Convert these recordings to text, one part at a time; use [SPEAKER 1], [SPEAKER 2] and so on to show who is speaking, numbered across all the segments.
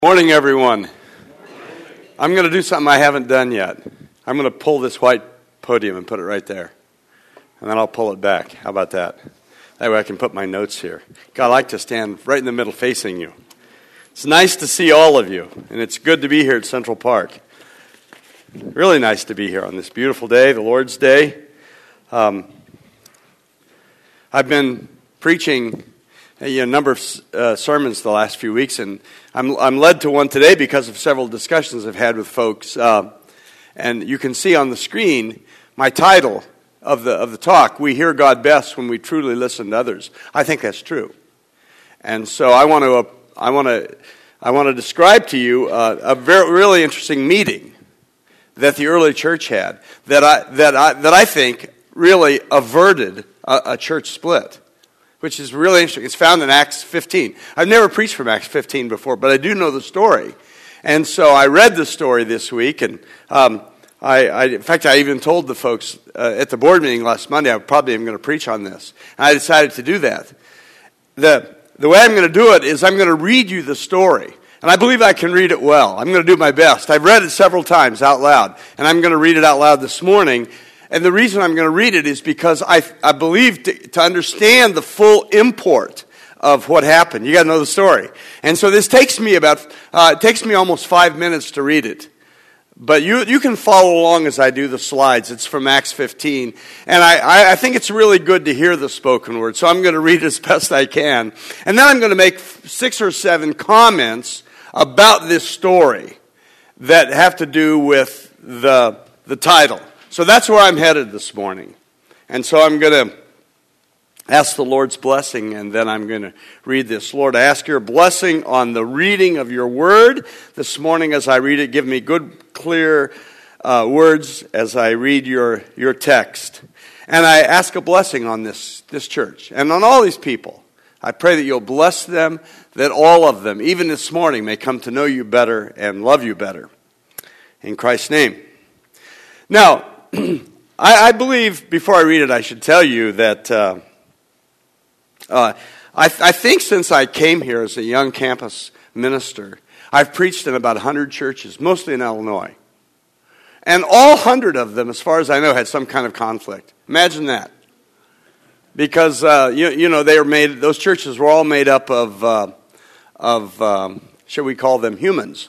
[SPEAKER 1] Morning, everyone. I'm going to do something I haven't done yet. I'm going to pull this white podium and put it right there. And then I'll pull it back. How about that? That way I can put my notes here. God, I like to stand right in the middle facing you. It's nice to see all of you, and it's good to be here at Central Park. Really nice to be here on this beautiful day, the Lord's Day. I've been preaching a number of sermons the last few weeks, and I'm led to one today because of several discussions I've had with folks. And you can see on the screen my title of the talk: "We hear God best when we truly listen to others." I think that's true, and so I want to describe to you a really interesting meeting that the early church had that I think really averted a church split, which is really interesting. It's found in Acts 15. I've never preached from Acts 15 before, but I do know the story. And so I read the story this week, and in fact, I even told the folks at the board meeting last Monday I probably am going to preach on this. And I decided to do that. The way I'm going to do it is I'm going to read you the story. And I believe I can read it well. I'm going to do my best. I've read it several times out loud, and I'm going to read it out loud this morning. And the reason I'm going to read it is because I believe to understand the full import of what happened, you got to know the story. And so this takes me almost 5 minutes to read it. But you can follow along as I do the slides. It's from Acts 15. And I think it's really good to hear the spoken word. So I'm going to read it as best I can. And then I'm going to make 6 or 7 comments about this story that have to do with the title. So that's where I'm headed this morning. And so I'm going to ask the Lord's blessing, and then I'm going to read this. Lord, I ask your blessing on the reading of your word this morning as I read it. Give me good, clear words as I read your text. And I ask a blessing on this church and on all these people. I pray that you'll bless them, that all of them, even this morning, may come to know you better and love you better. In Christ's name. Now, I believe, before I read it, I should tell you that I think since I came here as a young campus minister, I've preached in about 100 churches, mostly in Illinois. And all 100 of them, as far as I know, had some kind of conflict. Imagine that. Because, those churches were all made up of shall we call them humans?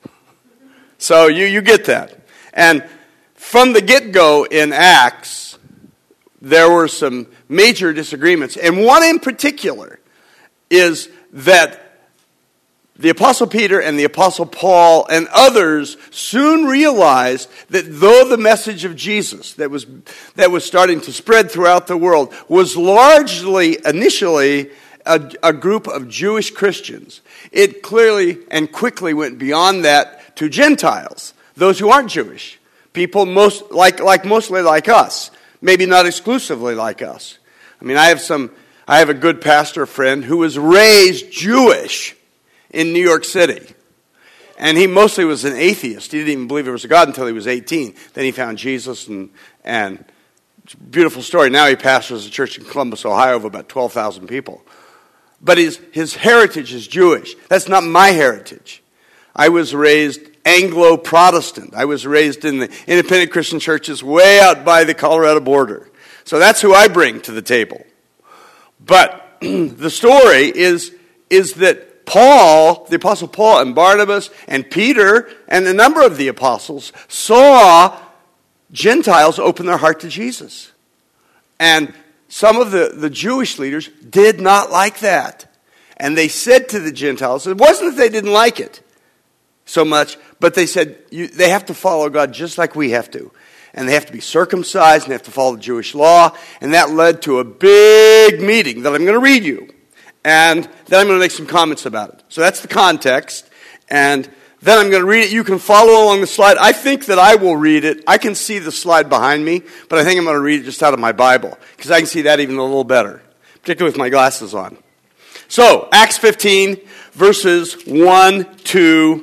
[SPEAKER 1] So you get that. And from the get-go in Acts, there were some major disagreements. And one in particular is that the Apostle Peter and the Apostle Paul and others soon realized that though the message of Jesus that was starting to spread throughout the world was largely, initially, a group of Jewish Christians, it clearly and quickly went beyond that to Gentiles, those who aren't Jewish. People mostly like us, maybe not exclusively like us. I mean, I have a good pastor friend who was raised Jewish in New York City. And he mostly was an atheist. He didn't even believe there was a God until he was 18. Then he found Jesus, and it's a beautiful story. Now he pastors a church in Columbus, Ohio, of about 12,000 people. But his heritage is Jewish. That's not my heritage. I was raised Anglo-Protestant. I was raised in the independent Christian churches way out by the Colorado border. So that's who I bring to the table. But the story is that Paul, the Apostle Paul and Barnabas and Peter and a number of the apostles saw Gentiles open their heart to Jesus. And some of the Jewish leaders did not like that. And they said to the Gentiles, it wasn't that they didn't like it so much, but they said they have to follow God just like we have to. And they have to be circumcised and they have to follow the Jewish law. And that led to a big meeting that I'm going to read you. And then I'm going to make some comments about it. So that's the context. And then I'm going to read it. You can follow along the slide. I think that I will read it. I can see the slide behind me, but I think I'm going to read it just out of my Bible, because I can see that even a little better, particularly with my glasses on. So, Acts 15, verses 1 to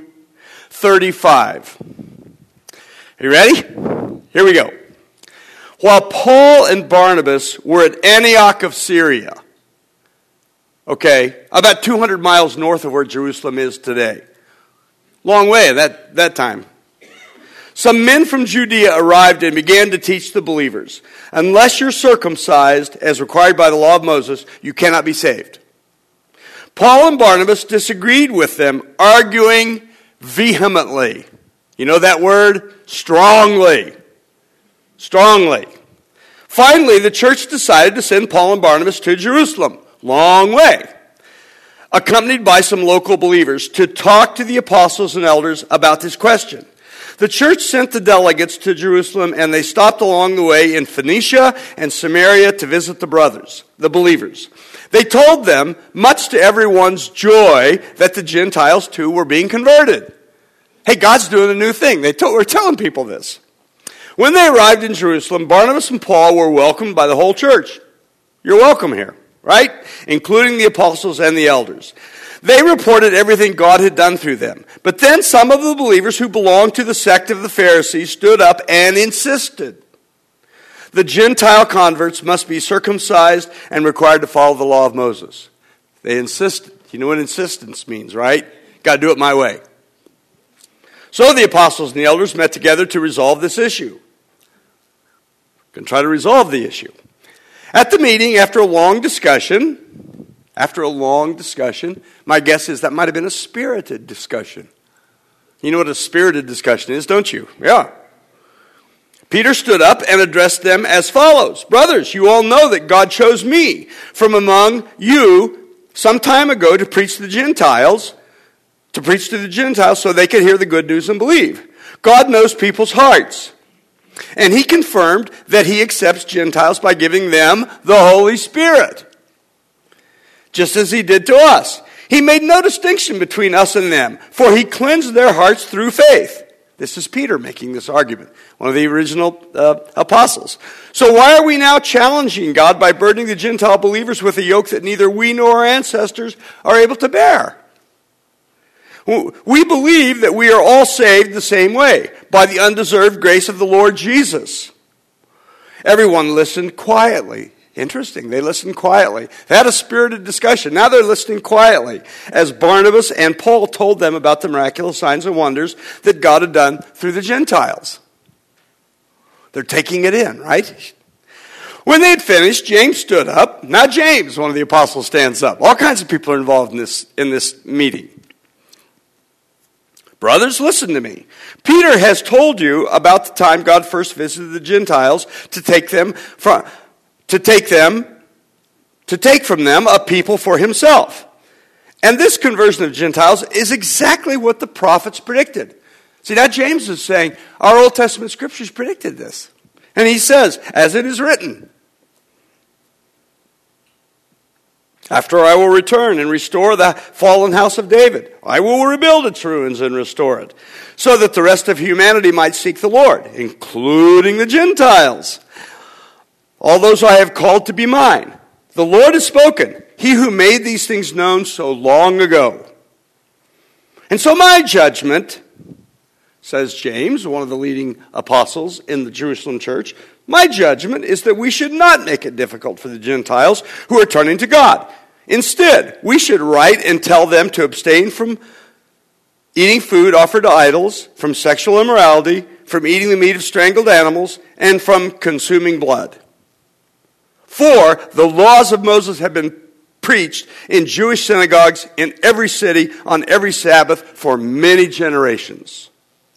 [SPEAKER 1] 35. Are you ready? Here we go. While Paul and Barnabas were at Antioch of Syria, okay, about 200 miles north of where Jerusalem is today, Long way at that time. Some men from Judea arrived and began to teach the believers, unless you're circumcised as required by the law of Moses, you cannot be saved. Paul and Barnabas disagreed with them, arguing vehemently. You know that word? Strongly. Strongly. Finally, the church decided to send Paul and Barnabas to Jerusalem. Long way. Accompanied by some local believers to talk to the apostles and elders about this question. The church sent the delegates to Jerusalem, and they stopped along the way in Phoenicia and Samaria to visit the brothers, the believers. They told them, much to everyone's joy, that the Gentiles too were being converted. Hey, God's doing a new thing. We're telling people this. When they arrived in Jerusalem, Barnabas and Paul were welcomed by the whole church. You're welcome here, right? Including the apostles and the elders. They reported everything God had done through them. But then some of the believers who belonged to the sect of the Pharisees stood up and insisted the Gentile converts must be circumcised and required to follow the law of Moses. They insisted. You know what insistence means, right? Got to do it my way. So the apostles and the elders met together to resolve this issue. Going to try to resolve the issue. At the meeting, after a long discussion, my guess is that might have been a spirited discussion. You know what a spirited discussion is, don't you? Yeah. Peter stood up and addressed them as follows. Brothers, you all know that God chose me from among you some time ago to preach to the Gentiles so they could hear the good news and believe. God knows people's hearts. And he confirmed that he accepts Gentiles by giving them the Holy Spirit, just as he did to us. He made no distinction between us and them, for he cleansed their hearts through faith. This is Peter making this argument, one of the original apostles. So why are we now challenging God by burdening the Gentile believers with a yoke that neither we nor our ancestors are able to bear? We believe that we are all saved the same way, by the undeserved grace of the Lord Jesus. Everyone listened quietly. Interesting, they listened quietly. They had a spirited discussion. Now they're listening quietly as Barnabas and Paul told them about the miraculous signs and wonders that God had done through the Gentiles. They're taking it in, right? When they had finished, James stood up. Now James, one of the apostles, stands up. All kinds of people are involved in this meeting. Brothers, listen to me. Peter has told you about the time God first visited the Gentiles to take from them a people for himself. And this conversion of Gentiles is exactly what the prophets predicted. See, now James is saying, our Old Testament scriptures predicted this. And he says, as it is written, after I will return and restore the fallen house of David, I will rebuild its ruins and restore it, so that the rest of humanity might seek the Lord, including the Gentiles. All those I have called to be mine. The Lord has spoken, he who made these things known so long ago. And so my judgment, says James, one of the leading apostles in the Jerusalem church, my judgment is that we should not make it difficult for the Gentiles who are turning to God. Instead, we should write and tell them to abstain from eating food offered to idols, from sexual immorality, from eating the meat of strangled animals, and from consuming blood. For the laws of Moses have been preached in Jewish synagogues in every city on every Sabbath for many generations.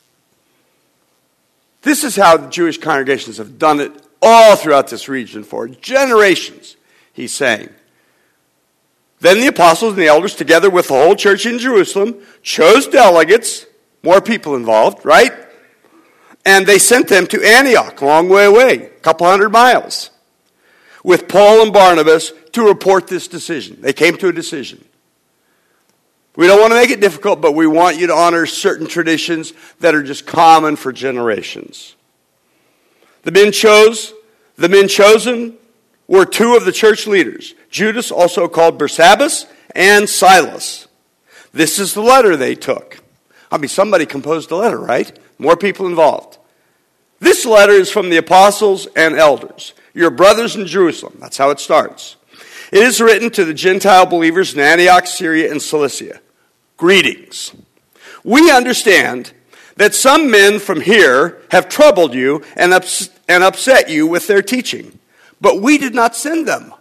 [SPEAKER 1] This is how the Jewish congregations have done it all throughout this region for generations, he's saying. Then the apostles and the elders, together with the whole church in Jerusalem, chose delegates, more people involved, right? And they sent them to Antioch, a long way away, a couple 100 miles, with Paul and Barnabas to report this decision. They came to a decision. We don't want to make it difficult, but we want you to honor certain traditions that are just common for generations. The men chosen were two of the church leaders, Judas, also called Barsabbas, and Silas. This is the letter they took. Somebody composed the letter, right? More people involved. This letter is from the apostles and elders, your brothers in Jerusalem. That's how it starts. It is written to the Gentile believers in Antioch, Syria, and Cilicia. Greetings. We understand that some men from here have troubled you and upset you with their teaching, but we did not send them.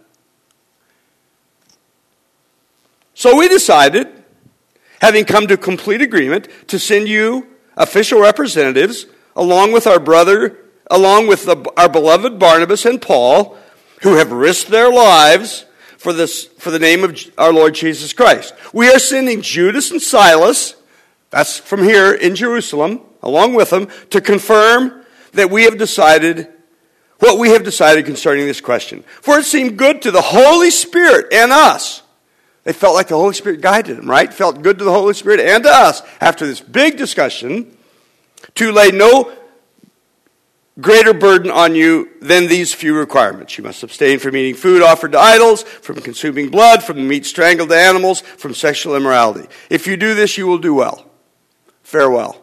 [SPEAKER 1] So we decided, having come to complete agreement, to send you official representatives along with our beloved Barnabas and Paul, who have risked their lives for the name of our Lord Jesus Christ. We are sending Judas and Silas, that's from here in Jerusalem, along with them, to confirm that we have decided what we have decided concerning this question. For it seemed good to the Holy Spirit and us. They felt like the Holy Spirit guided them, right? Felt good to the Holy Spirit and to us after this big discussion to lay no greater burden on you than these few requirements. You must abstain from eating food offered to idols, from consuming blood, from meat strangled to animals, from sexual immorality. If you do this, you will do well. Farewell.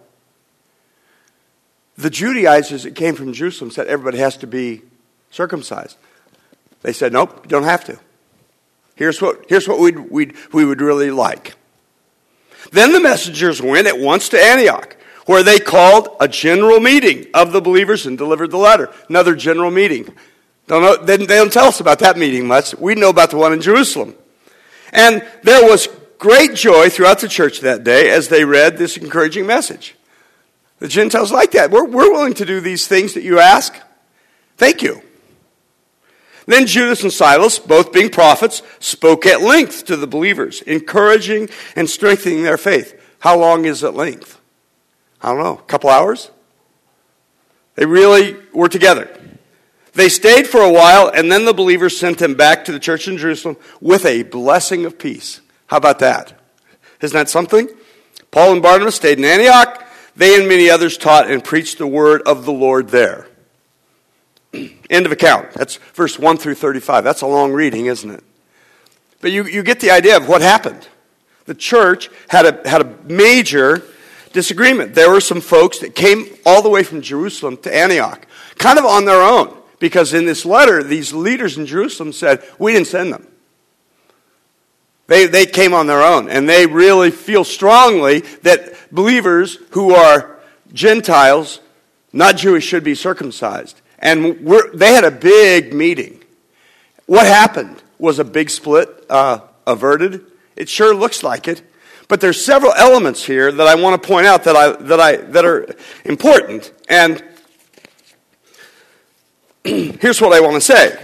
[SPEAKER 1] The Judaizers that came from Jerusalem said everybody has to be circumcised. They said, nope, you don't have to. Here's what we would really like. Then the messengers went at once to Antioch, where they called a general meeting of the believers and delivered the letter. Another general meeting. They don't tell us about that meeting much. We know about the one in Jerusalem. And there was great joy throughout the church that day as they read this encouraging message. The Gentiles like that. We're willing to do these things that you ask. Thank you. Then Judas and Silas, both being prophets, spoke at length to the believers, encouraging and strengthening their faith. How long is at length? I don't know, a couple hours? They really were together. They stayed for a while, and then the believers sent them back to the church in Jerusalem with a blessing of peace. How about that? Isn't that something? Paul and Barnabas stayed in Antioch. They and many others taught and preached the word of the Lord there. End of account. That's verse 1 through 35. That's a long reading, isn't it? But you get the idea of what happened. The church had a major disagreement. There were some folks that came all the way from Jerusalem to Antioch, kind of on their own, because in this letter, these leaders in Jerusalem said, we didn't send them. They came on their own, and they really feel strongly that believers who are Gentiles, not Jewish, should be circumcised. And they had a big meeting. What happened? Was a big split averted? It sure looks like it. But there's several elements here that I want to point out that are important. And here's what I want to say.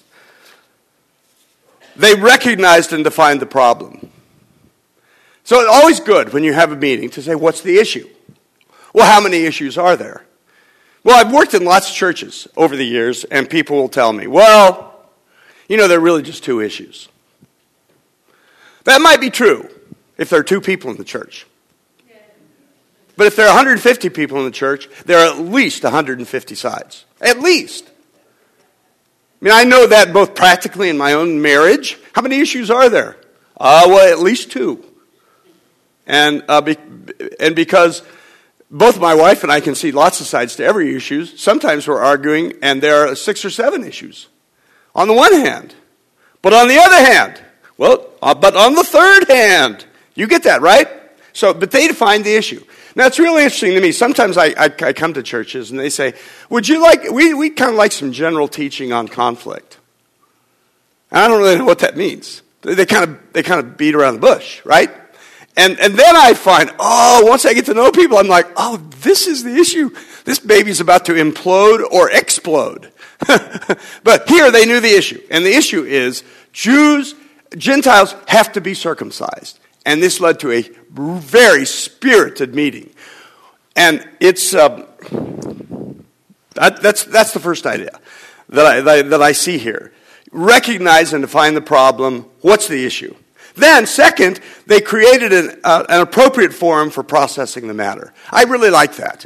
[SPEAKER 1] They recognized and defined the problem. So it's always good when you have a meeting to say, what's the issue? Well, how many issues are there? Well, I've worked in lots of churches over the years, and people will tell me, well, there are really just two issues. That might be true if there are two people in the church. But if there are 150 people in the church, there are at least 150 sides. At least. I know that both practically in my own marriage. How many issues are there? Well, at least two. And because both my wife and I can see lots of sides to every issue, sometimes we're arguing and there are 6 or 7 issues. On the one hand. But on the other hand, but on the third hand, you get that, right? But they define the issue. Now, it's really interesting to me. Sometimes I come to churches and they say, would you like, we kind of like some general teaching on conflict. And I don't really know what that means. They kind of beat around the bush, right? And then I find, once I get to know people, I'm like, this is the issue. This baby's about to implode or explode. But here they knew the issue. And the issue is Gentiles have to be circumcised. And this led to a very spirited meeting. And it's that's the first idea that I see here. Recognize and define the problem. What's the issue? Then, second, they created an appropriate forum for processing the matter. I really like that.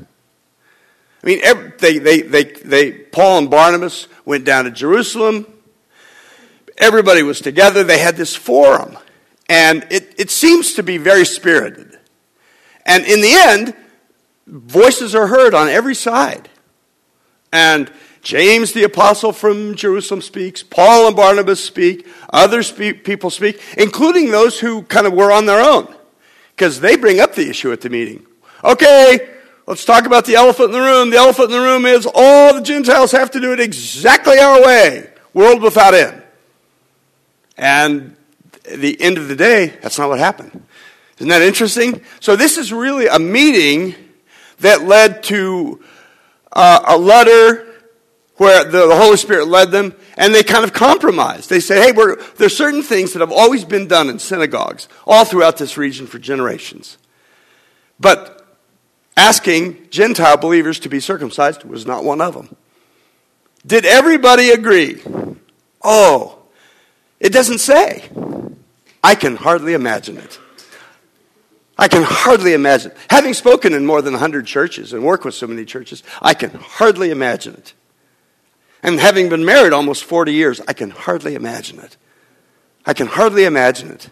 [SPEAKER 1] Paul and Barnabas went down to Jerusalem. Everybody was together. They had this forum. And it seems to be very spirited. And in the end, voices are heard on every side. And James the apostle from Jerusalem speaks. Paul and Barnabas speak. Other people speak, including those who kind of were on their own. Because they bring up the issue at the meeting. Okay, let's talk about the elephant in the room. The elephant in the room is all the Gentiles have to do it exactly our way. World without end. And at the end of the day, that's not what happened. Isn't that interesting? So this is really a meeting that led to a letter where the Holy Spirit led them, and they kind of compromised. They said, hey, there's certain things that have always been done in synagogues all throughout this region for generations. But asking Gentile believers to be circumcised was not one of them. Did everybody agree? Oh, it doesn't say. I can hardly imagine it. I can hardly imagine. Having spoken in more than 100 churches and worked with so many churches, I can hardly imagine it. And having been married almost 40 years, I can hardly imagine it. I can hardly imagine it.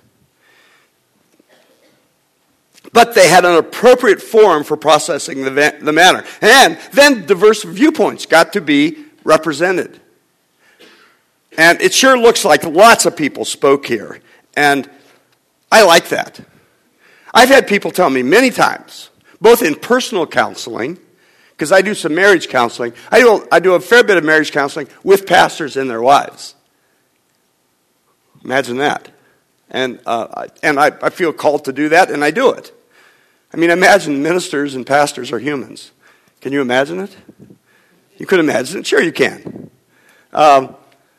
[SPEAKER 1] But they had an appropriate forum for processing the matter. And then diverse viewpoints got to be represented. And it sure looks like lots of people spoke here. And I like that. I've had people tell me many times, both in personal counseling, because I do some marriage counseling. I do a fair bit of marriage counseling with pastors and their wives. Imagine that. And I feel called to do that, and I do it. I mean, imagine ministers and pastors are humans. Can you imagine it? You could imagine it. Sure you can. And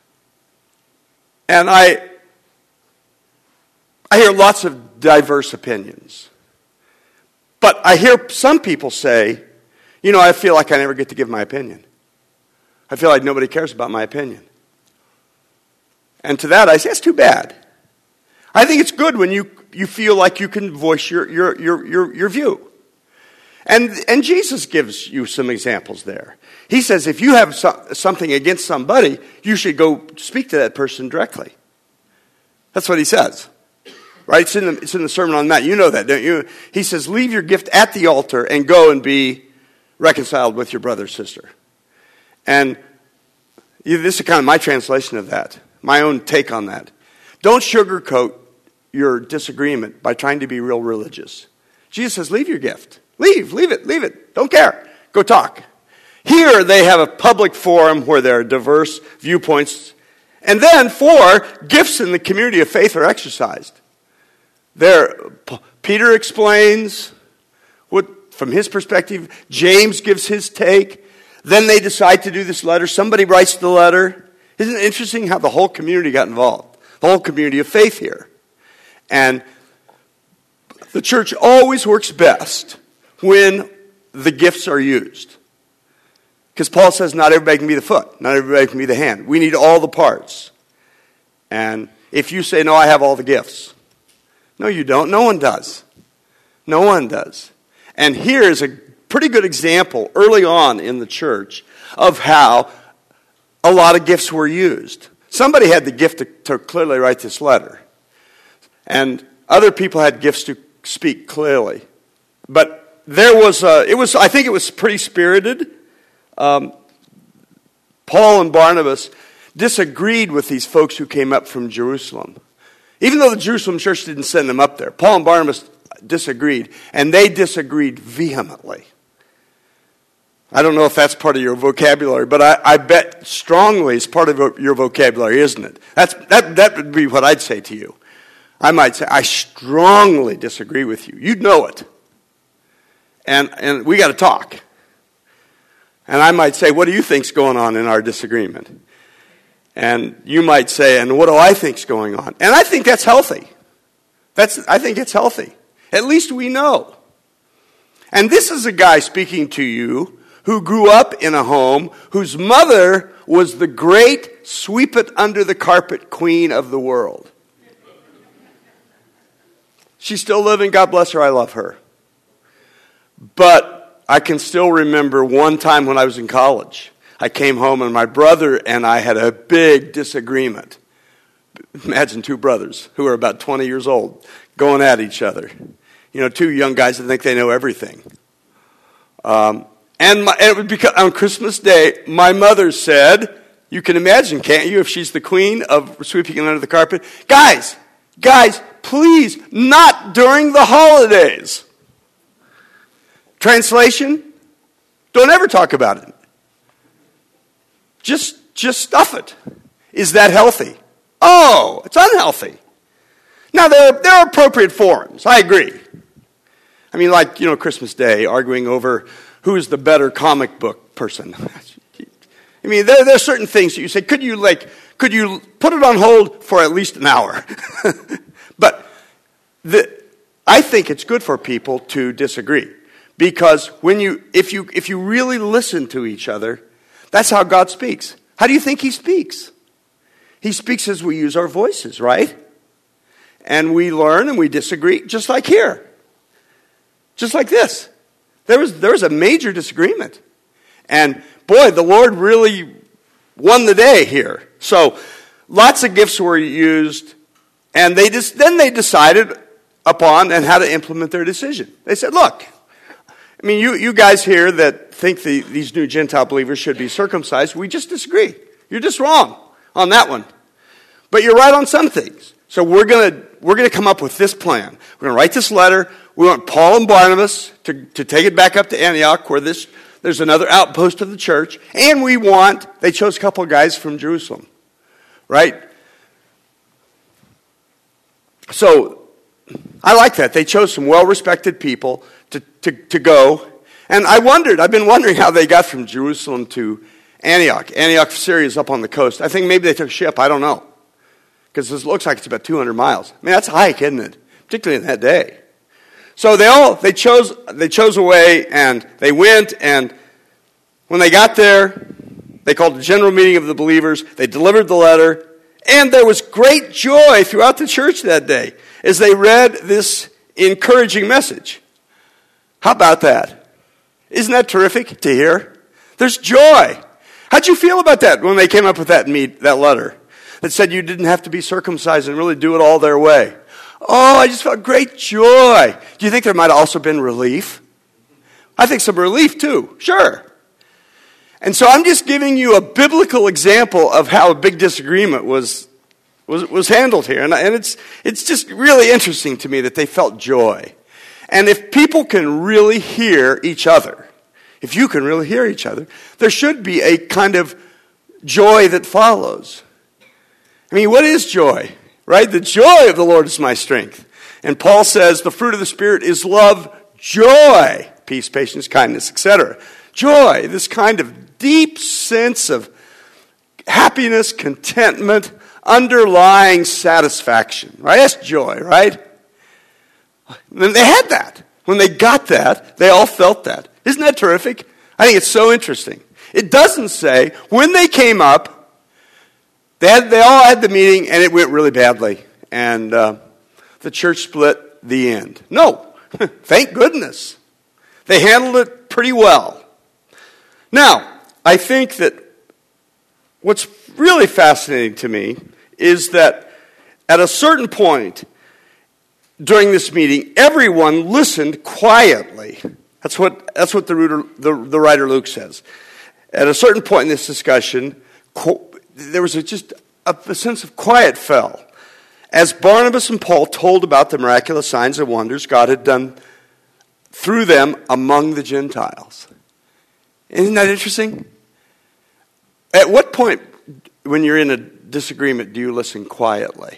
[SPEAKER 1] I hear lots of diverse opinions. But I hear some people say, I feel like I never get to give my opinion. I feel like nobody cares about my opinion. And to that I say, that's too bad. I think it's good when you feel like you can voice your view. And Jesus gives you some examples there. He says if you have something against somebody, you should go speak to that person directly. That's what he says. Right? It's in the Sermon on the Mount. You know that, don't you? He says, leave your gift at the altar and go and be reconciled with your brother or sister. And this is kind of my translation of that, my own take on that. Don't sugarcoat your disagreement by trying to be real religious. Jesus says, leave your gift. Leave it. Don't care. Go talk. Here they have a public forum where there are diverse viewpoints. And then 4, gifts in the community of faith are exercised. Peter explains what, from his perspective, James gives his take. Then they decide to do this letter. Somebody writes the letter. Isn't it interesting how the whole community got involved? The whole community of faith here. And the church always works best when the gifts are used. Because Paul says not everybody can be the foot. Not everybody can be the hand. We need all the parts. And if you say, no, I have all the gifts. No, you don't. No one does. No one does. And here is a pretty good example early on in the church of how a lot of gifts were used. Somebody had the gift to clearly write this letter. And other people had gifts to speak clearly. But I think it was pretty spirited. Paul and Barnabas disagreed with these folks who came up from Jerusalem. Even though the Jerusalem church didn't send them up there, Paul and Barnabas disagreed, and they disagreed vehemently. I don't know if that's part of your vocabulary, but I bet strongly it's part of your vocabulary, isn't it? That would be what I'd say to you. I might say, I strongly disagree with you. You'd know it. And we got to talk. And I might say, what do you think's going on in our disagreement? And you might say, and what do I think's going on? And I think that's healthy. I think it's healthy. At least we know. And this is a guy speaking to you who grew up in a home whose mother was the great sweep-it-under-the-carpet queen of the world. She's still living. God bless her. I love her. But I can still remember one time when I was in college. I came home and my brother and I had a big disagreement. Imagine 2 brothers who are about 20 years old going at each other. 2 young guys that think they know everything. And it would be on Christmas Day, my mother said, you can imagine, can't you, if she's the queen of sweeping it under the carpet? Guys, please, not during the holidays. Translation, don't ever talk about it. Just stuff it. Is that healthy? Oh, it's unhealthy. Now, there are appropriate forums. I agree. I mean, like, Christmas Day, arguing over who is the better comic book person. I mean, there are certain things that you say, could you put it on hold for at least an hour? But I think it's good for people to disagree. Because if you really listen to each other, that's how God speaks. How do you think he speaks? He speaks as we use our voices, right? And we learn and we disagree, just like here. Just like this. There was a major disagreement. And boy, the Lord really won the day here. So lots of gifts were used, and then they decided upon and how to implement their decision. They said, look, I mean, you guys here that think these new Gentile believers should be circumcised, we just disagree. You're just wrong on that one. But you're right on some things. So we're gonna come up with this plan. We're gonna write this letter. We want Paul and Barnabas to take it back up to Antioch, where there's another outpost of the church, and they chose a couple of guys from Jerusalem, right? So I like that. They chose some well-respected people to go. And I've been wondering how they got from Jerusalem to Antioch. Antioch, Syria is up on the coast. I think maybe they took a ship. I don't know. Because it looks like it's about 200 miles. I mean, that's a hike, isn't it? Particularly in that day. So they chose a way, and they went, and when they got there, they called a general meeting of the believers. They delivered the letter, and there was great joy throughout the church that day as they read this encouraging message. How about that? Isn't that terrific to hear? There's joy. How'd you feel about that when they came up with that letter that said you didn't have to be circumcised and really do it all their way? Oh, I just felt great joy. Do you think there might have also been relief? I think some relief too, sure. And so I'm just giving you a biblical example of how a big disagreement was handled here. And it's just really interesting to me that they felt joy. And if people can really hear each other, if you can really hear each other, there should be a kind of joy that follows. I mean, what is joy? Right? The joy of the Lord is my strength. And Paul says the fruit of the Spirit is love, joy, peace, patience, kindness, etc. Joy, this kind of deep sense of happiness, contentment, underlying satisfaction. Right? That's joy, right? And they had that. When they got that, they all felt that. Isn't that terrific? I think it's so interesting. It doesn't say when they came up, they all had the meeting, and it went really badly. And the church split, the end. No, thank goodness. They handled it pretty well. Now, I think that what's really fascinating to me is that at a certain point during this meeting, everyone listened quietly. That's what the writer Luke says. At a certain point in this discussion, there was just a sense of quiet fell as Barnabas and Paul told about the miraculous signs and wonders God had done through them among the Gentiles. Isn't that interesting? At what point, when you're in a disagreement, do you listen quietly?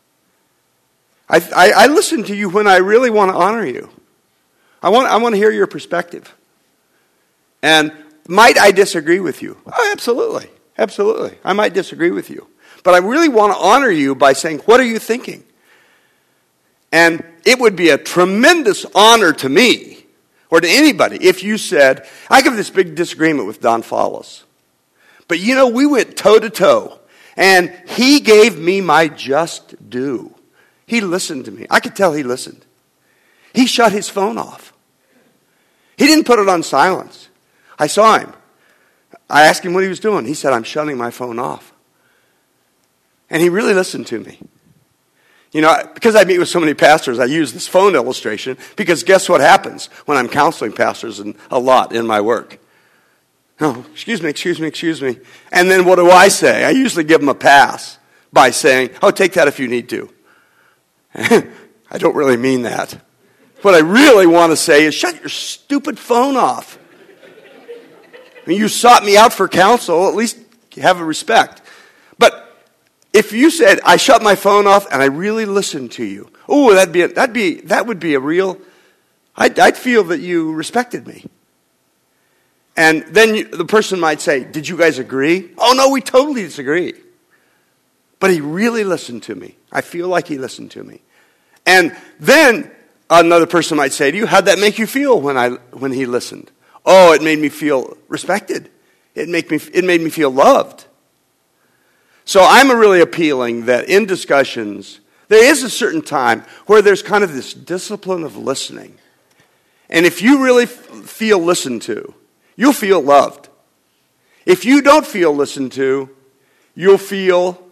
[SPEAKER 1] I listen to you when I really want to honor you. I want to hear your perspective. And might I disagree with you? Oh, absolutely. Absolutely. I might disagree with you. But I really want to honor you by saying, what are you thinking? And it would be a tremendous honor to me, or to anybody, if you said, I have this big disagreement with Don Fallis. But we went toe to toe, and he gave me my just due. He listened to me. I could tell he listened. He shut his phone off. He didn't put it on silence. I saw him. I asked him what he was doing. He said, I'm shutting my phone off. And he really listened to me. Because I meet with so many pastors, I use this phone illustration, because guess what happens when I'm counseling pastors a lot in my work? Oh, excuse me. And then what do I say? I usually give them a pass by saying, oh, take that if you need to. I don't really mean that. What I really want to say is shut your stupid phone off. I mean, you sought me out for counsel, at least have a respect. But if you said, I shut my phone off and I really listened to you, that would be a real, I'd feel that you respected me. And then the person might say, did you guys agree? Oh no, we totally disagree. But he really listened to me. I feel like he listened to me. And then another person might say to you, how'd that make you feel when he listened? Oh, it made me feel respected. It made me feel loved. So I'm really appealing that in discussions, there is a certain time where there's kind of this discipline of listening. And if you really feel listened to, you'll feel loved. If you don't feel listened to, you'll feel,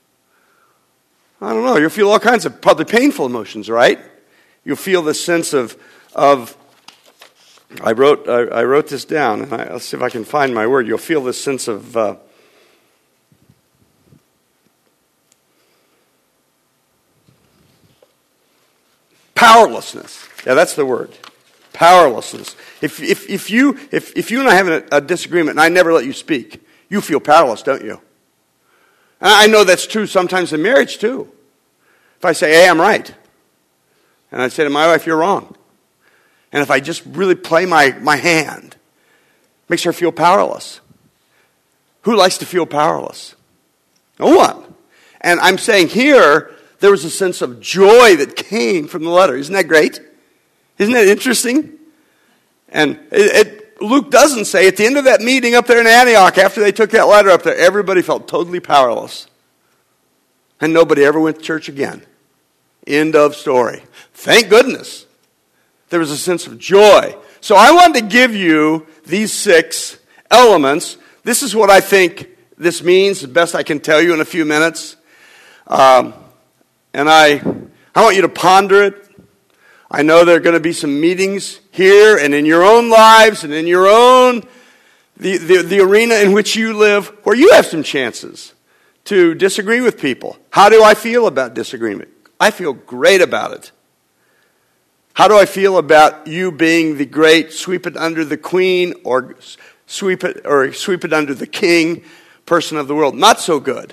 [SPEAKER 1] you'll feel all kinds of probably painful emotions, right? You'll feel this sense of I wrote this down, and let's see if I can find my word. You'll feel this sense of powerlessness. Yeah, that's the word. Powerlessness. If you and I have a disagreement and I never let you speak, you feel powerless, don't you? And I know that's true sometimes in marriage too. If I say, hey, I'm right, and I say to my wife, you're wrong. And if I just really play my hand, it makes her feel powerless. Who likes to feel powerless? No one. And I'm saying here, there was a sense of joy that came from the letter. Isn't that great? Isn't that interesting? And Luke doesn't say, at the end of that meeting up there in Antioch, after they took that letter up there, everybody felt totally powerless. And nobody ever went to church again. End of story. Thank goodness. There was a sense of joy. So I wanted to give you these 6 elements. This is what I think this means, the best I can tell you in a few minutes. And I want you to ponder it. I know there are going to be some meetings here and in your own lives and in your own, the arena in which you live, where you have some chances to disagree with people. How do I feel about disagreement? I feel great about it. How do I feel about you being the great sweep it under the queen or sweep it under the king person of the world? Not so good.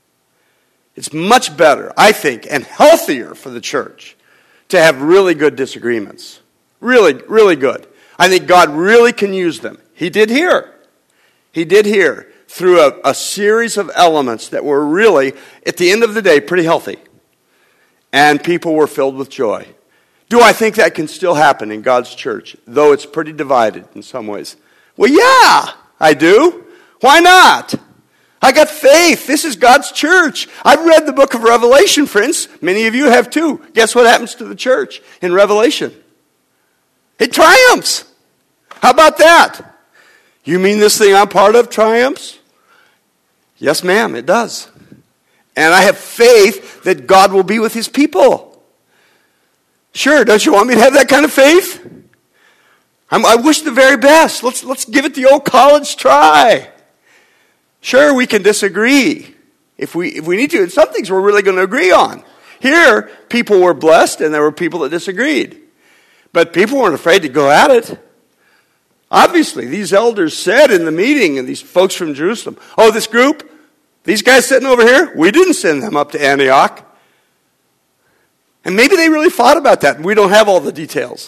[SPEAKER 1] It's much better, I think, and healthier for the church to have really good disagreements. Really, really good. I think God really can use them. He did here. He did here through a series of elements that were really, at the end of the day, pretty healthy. And people were filled with joy. Do I think that can still happen in God's church, though it's pretty divided in some ways? Well, yeah, I do. Why not? I got faith. This is God's church. I've read the book of Revelation, friends. Many of you have too. Guess what happens to the church in Revelation? It triumphs. How about that? You mean this thing I'm part of triumphs? Yes, ma'am, it does. And I have faith that God will be with his people. Sure, don't you want me to have that kind of faith? I wish the very best. Let's give it the old college try. Sure, we can disagree if we need to. And some things we're really going to agree on. Here, people were blessed and there were people that disagreed. But people weren't afraid to go at it. Obviously, these elders said in the meeting, and these folks from Jerusalem, oh, this group, these guys sitting over here, we didn't send them up to Antioch. And maybe they really thought about that, and we don't have all the details.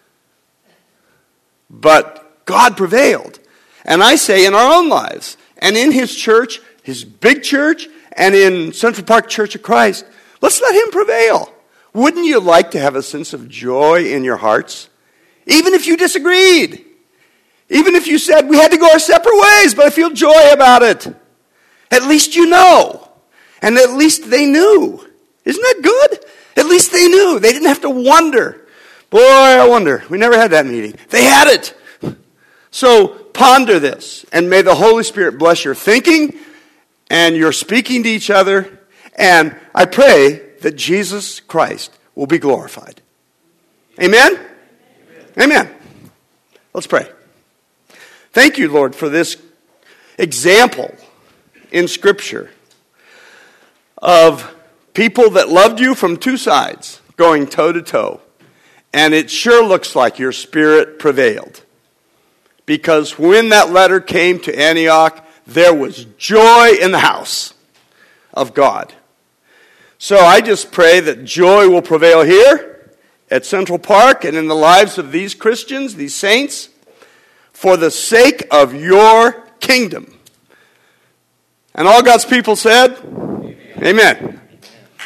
[SPEAKER 1] But God prevailed. And I say in our own lives, and in his church, his big church, and in Central Park Church of Christ, let's let him prevail. Wouldn't you like to have a sense of joy in your hearts? Even if you disagreed. Even if you said, we had to go our separate ways, but I feel joy about it. At least you know. And at least they knew. Isn't that good? At least they knew. They didn't have to wonder. Boy, I wonder. We never had that meeting. They had it. So ponder this. And may the Holy Spirit bless your thinking and your speaking to each other. And I pray that Jesus Christ will be glorified. Amen? Amen. Let's pray. Thank you, Lord, for this example in Scripture of People that loved you from two sides, going toe to toe. And it sure looks like your spirit prevailed. Because when that letter came to Antioch, there was joy in the house of God. So I just pray that joy will prevail here at Central Park and in the lives of these Christians, these saints, for the sake of your kingdom. And all God's people said, Amen.